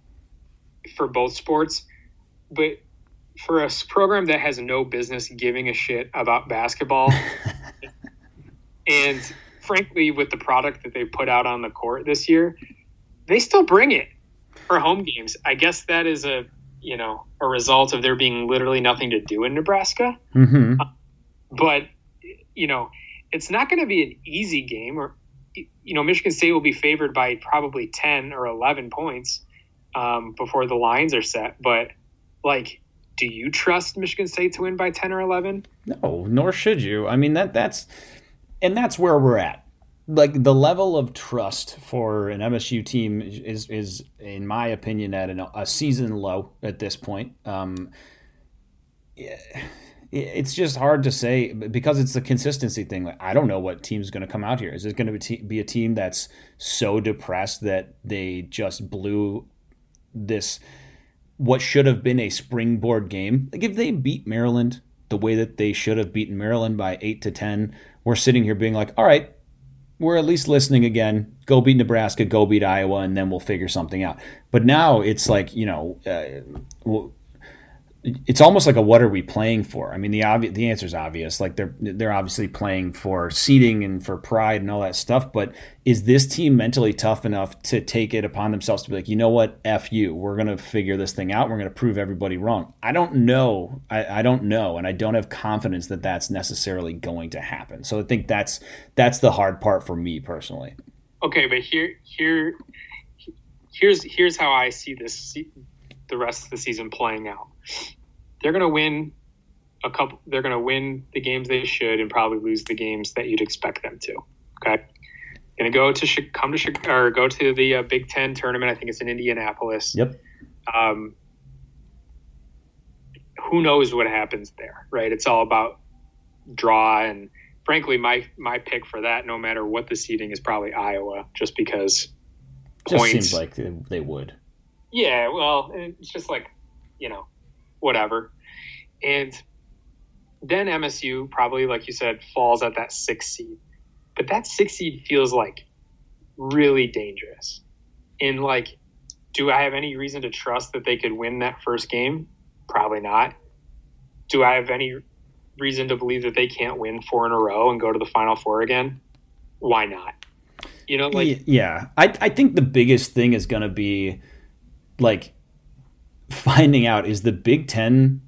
[SPEAKER 2] for both sports, but for a program that has no business giving a shit about basketball, and frankly, with the product that they put out on the court this year, they still bring it for home games. I guess that is a, you know, a result of there being literally nothing to do in Nebraska.
[SPEAKER 1] Mm-hmm.
[SPEAKER 2] Uh, but, you know, it's not going to be an easy game, or, you know, Michigan State will be favored by probably ten or eleven points um, before the lines are set. But, like, do you trust Michigan State to win by ten or eleven?
[SPEAKER 1] No, nor should you. I mean, that that's and that's where we're at. Like, the level of trust for an M S U team is, is in my opinion, at an, a season low at this point. Um, it's just hard to say because it's a consistency thing. Like, I don't know what team's going to come out here. Is it going to be a team that's so depressed that they just blew this, what should have been a springboard game? Like, if they beat Maryland the way that they should have beaten Maryland by eight to ten, we're sitting here being like, all right, we're at least listening again. Go beat Nebraska, go beat Iowa, and then we'll figure something out. But now it's like, you know, uh, it's almost like a what are we playing for? I mean, the obvious, the answer is obvious. Like, they're they're obviously playing for seeding and for pride and all that stuff. But is this team mentally tough enough to take it upon themselves to be like, you know what, F you, we're going to figure this thing out. We're going to prove everybody wrong. I don't know. I, I don't know, and I don't have confidence that that's necessarily going to happen. So I think that's that's the hard part for me personally.
[SPEAKER 2] Okay, but here here here's here's how I see this the rest of the season playing out. They're going to win a couple. They're going to win the games they should, and probably lose the games that you'd expect them to. Okay, going to go to come to or go to the uh, Big Ten tournament. I think it's in Indianapolis.
[SPEAKER 1] Yep.
[SPEAKER 2] Um, who knows what happens there, right? It's all about draw, and frankly, my my pick for that, no matter what the seeding, is probably Iowa, just because
[SPEAKER 1] just
[SPEAKER 2] points.
[SPEAKER 1] Seems like they would.
[SPEAKER 2] Yeah, well, it's just like, you know, whatever. And then M S U probably, like you said, falls at that sixth seed. But that sixth seed feels like really dangerous. And like, do I have any reason to trust that they could win that first game? Probably not. Do I have any reason to believe that they can't win four in a row and go to the Final Four again? Why not? You know, like,
[SPEAKER 1] yeah, I I think the biggest thing is going to be like finding out, is the Big Ten,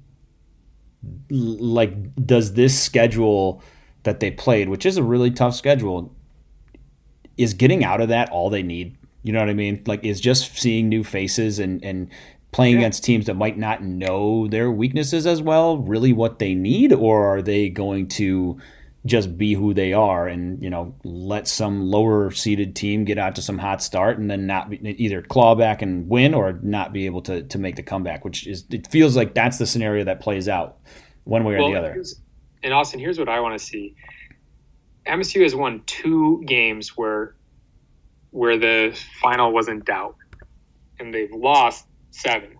[SPEAKER 1] like, does this schedule that they played, which is a really tough schedule, is getting out of that all they need? You know what I mean? Like, is just seeing new faces and, and playing yeah. against teams that might not know their weaknesses as well really what they need? Or are they going to just be who they are and, you know, let some lower seeded team get out to some hot start and then not be, either claw back and win or not be able to to make the comeback, which is, it feels like that's the scenario that plays out one way or well, the other.
[SPEAKER 2] And Austin, here's what I want to see. M S U has won two games where where the final was in doubt, and they've lost seven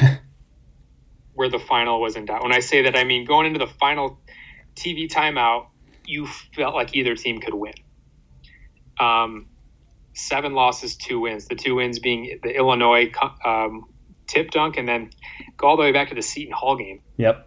[SPEAKER 2] where the final was in doubt. When I say that, I mean going into the final T V timeout, you felt like either team could win. Um, seven losses, two wins. The two wins being the Illinois um, tip dunk, and then go all the way back to the Seton Hall game.
[SPEAKER 1] Yep.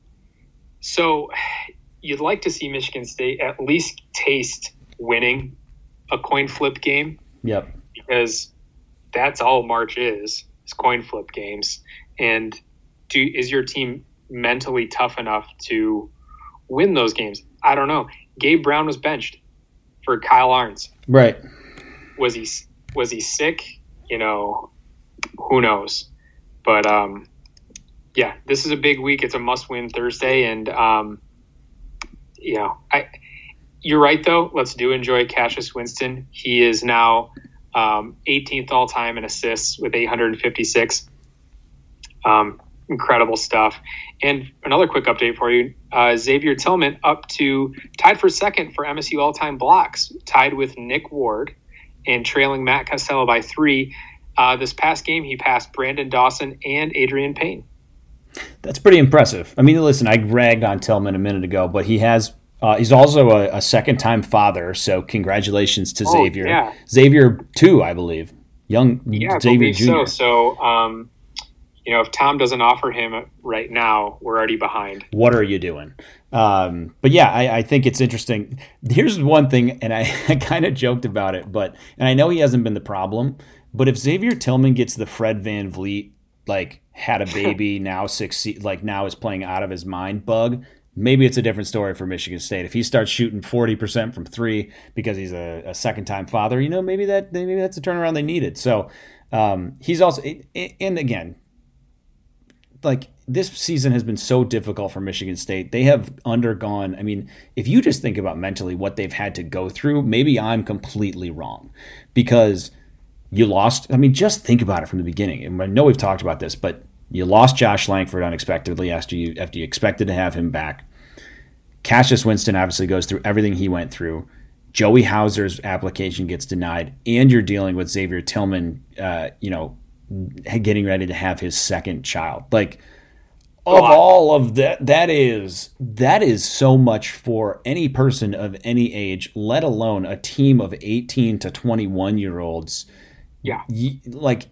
[SPEAKER 2] So you'd like to see Michigan State at least taste winning a coin flip game.
[SPEAKER 1] Yep.
[SPEAKER 2] Because that's all March is, is coin flip games. And do is your team mentally tough enough to win those games? I don't know. Gabe Brown was benched for Kyle Arns.
[SPEAKER 1] Right.
[SPEAKER 2] Was he was he sick? You know, who knows? But um, yeah, this is a big week. It's a must-win Thursday, and um, you know, I. You're right though. Let's do enjoy Cassius Winston. He is now um, eighteenth all-time in assists with eight hundred fifty-six. Um, incredible stuff. And another quick update for you. Uh, Xavier Tillman up to tied for second for M S U all-time blocks, tied with Nick Ward and trailing Matt Costello by three. Uh, this past game, he passed Brandon Dawson and Adrian Payne.
[SPEAKER 1] That's pretty impressive. I mean, listen, I ragged on Tillman a minute ago, but he has uh, he's also a, a second-time father, so congratulations to
[SPEAKER 2] oh,
[SPEAKER 1] Xavier.
[SPEAKER 2] Yeah.
[SPEAKER 1] Xavier, too, I believe. Young
[SPEAKER 2] yeah,
[SPEAKER 1] Xavier Junior
[SPEAKER 2] So, so um, you know, if Tom doesn't offer him right now, we're already behind.
[SPEAKER 1] What are you doing? Um, but yeah, I, I think it's interesting. Here's one thing, and I, I kind of joked about it, but and I know he hasn't been the problem, but if Xavier Tillman gets the Fred Van Vliet, like had a baby, now six, like now is playing out of his mind bug, maybe it's a different story for Michigan State. If he starts shooting forty percent from three because he's a, a second-time father, you know, maybe that maybe that's a turnaround they needed. So um, he's also, and again, like this season has been so difficult for Michigan State. They have undergone, I mean, if you just think about mentally what they've had to go through, maybe I'm completely wrong because you lost. I mean, just think about it from the beginning. And I know we've talked about this, but you lost Josh Langford unexpectedly after you after you expected to have him back. Cassius Winston obviously goes through everything he went through. Joey Hauser's application gets denied, and you're dealing with Xavier Tillman, uh, you know, getting ready to have his second child. Like, of all of that, that is that is so much for any person of any age, let alone a team of eighteen to twenty-one year olds.
[SPEAKER 2] Yeah,
[SPEAKER 1] like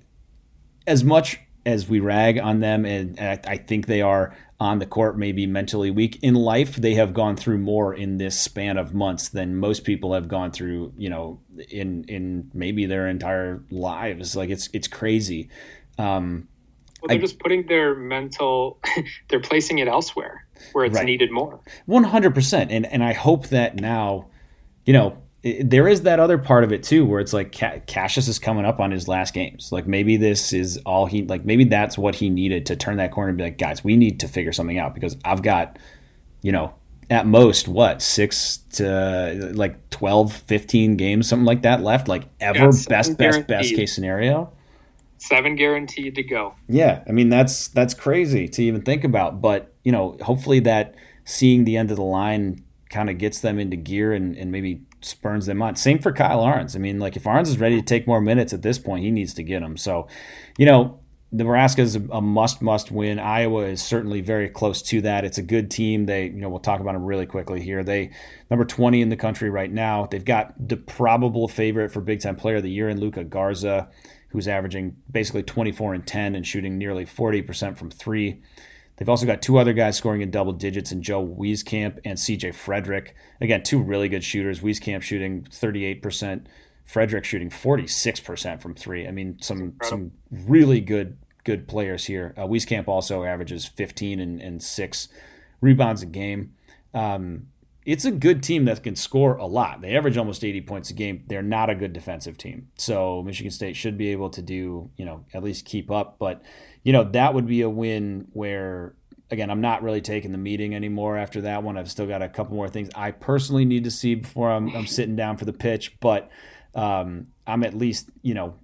[SPEAKER 1] as much as we rag on them, and I think they are on the court maybe mentally weak in life, they have gone through more in this span of months than most people have gone through, you know, in in maybe their entire lives. Like it's it's crazy. Um,
[SPEAKER 2] well, they're
[SPEAKER 1] I,
[SPEAKER 2] just putting their mental, they're placing it elsewhere where it's right. needed more.
[SPEAKER 1] one hundred percent. And and I hope that now, you know, it, there is that other part of it too, where it's like Ca- Cassius is coming up on his last games. Like maybe this is all he, like maybe that's what he needed to turn that corner and be like, guys, we need to figure something out because I've got, you know, at most, what, six to like twelve, fifteen games, something like that left, like ever yeah, best, best, best case scenario.
[SPEAKER 2] Seven guaranteed to go.
[SPEAKER 1] Yeah. I mean, that's, that's crazy to even think about, but you know, hopefully that seeing the end of the line kind of gets them into gear and, and maybe spurns them on. Same for Kyle Arns. I mean, like if Arns is ready to take more minutes at this point, he needs to get them. So, you know, Nebraska is a must, must win. Iowa is certainly very close to that. It's a good team. They, you know, we'll talk about them really quickly here. They number twenty in the country right now. They've got the probable favorite for Big Ten Player of the Year in Luka Garza, who's averaging basically twenty-four and ten and shooting nearly forty percent from three. They've also got two other guys scoring in double digits in Joe Wieskamp and C J Frederick. Again, two really good shooters. Wieskamp shooting thirty-eight percent, Frederick shooting forty-six percent from three. I mean, some some really good good players here. Uh, Wieskamp also averages fifteen and, and six rebounds a game. Um, it's a good team that can score a lot. They average almost eighty points a game. They're not a good defensive team. So Michigan State should be able to do, you know, at least keep up. But, you know, that would be a win where, again, I'm not really taking the meeting anymore after that one. I've still got a couple more things I personally need to see before I'm, I'm sitting down for the pitch. But um, I'm at least, you know,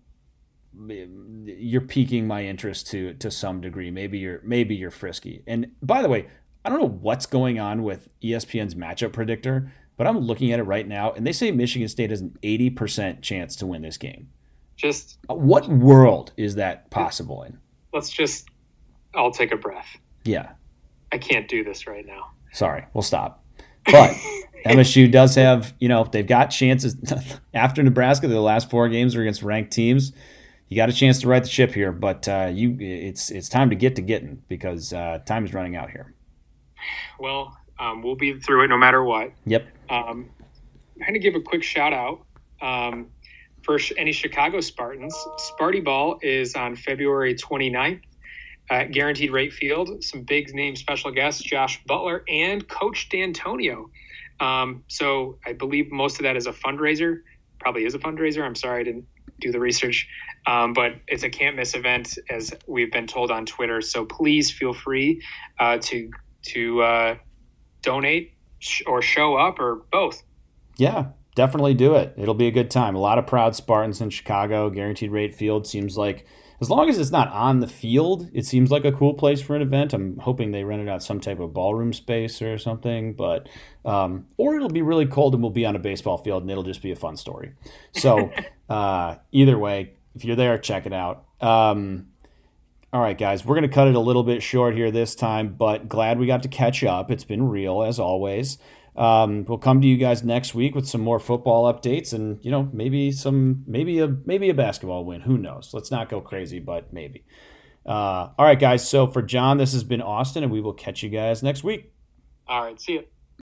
[SPEAKER 1] you're piquing my interest to to some degree. Maybe you're maybe you're frisky. And by the way, I don't know what's going on with E S P N's matchup predictor, but I'm looking at it right now, and they say Michigan State has an eighty percent chance to win this game.
[SPEAKER 2] Just
[SPEAKER 1] what world is that possible in?
[SPEAKER 2] Let's just, I'll take a breath.
[SPEAKER 1] Yeah.
[SPEAKER 2] I can't do this right now.
[SPEAKER 1] Sorry, we'll stop. But M S U does have, you know, they've got chances. After Nebraska, the last four games are against ranked teams. You got a chance to right the ship here, but uh, you it's it's time to get to getting because uh, time is running out here.
[SPEAKER 2] Well, um, we'll be through it no matter what.
[SPEAKER 1] Yep.
[SPEAKER 2] Um, I'm going to give a quick shout out um, for any Chicago Spartans. Sparty Ball is on February twenty-ninth at Guaranteed Rate Field. Some big name special guests, Josh Butler and Coach D'Antonio. Um, so I believe most of that is a fundraiser. Probably is a fundraiser. I'm sorry I didn't do the research. Um, but it's a can't miss event, as we've been told on Twitter. So please feel free uh, to to uh, donate sh- or show up or both.
[SPEAKER 1] Yeah, definitely do it. It'll be a good time. A lot of proud Spartans in Chicago. Guaranteed Rate Field seems like, as long as it's not on the field, it seems like a cool place for an event. I'm hoping they rented out some type of ballroom space or something, but um, or it'll be really cold and we'll be on a baseball field and it'll just be a fun story. So uh, either way, if you're there, check it out. Um, all right, guys, we're going to cut it a little bit short here this time, but glad we got to catch up. It's been real, as always. Um, we'll come to you guys next week with some more football updates and, you know, maybe some, maybe a, maybe a basketball win. Who knows? Let's not go crazy, but maybe. Uh, all right, guys. So for John, this has been Austin, and we will catch you guys next week.
[SPEAKER 2] All right. See you.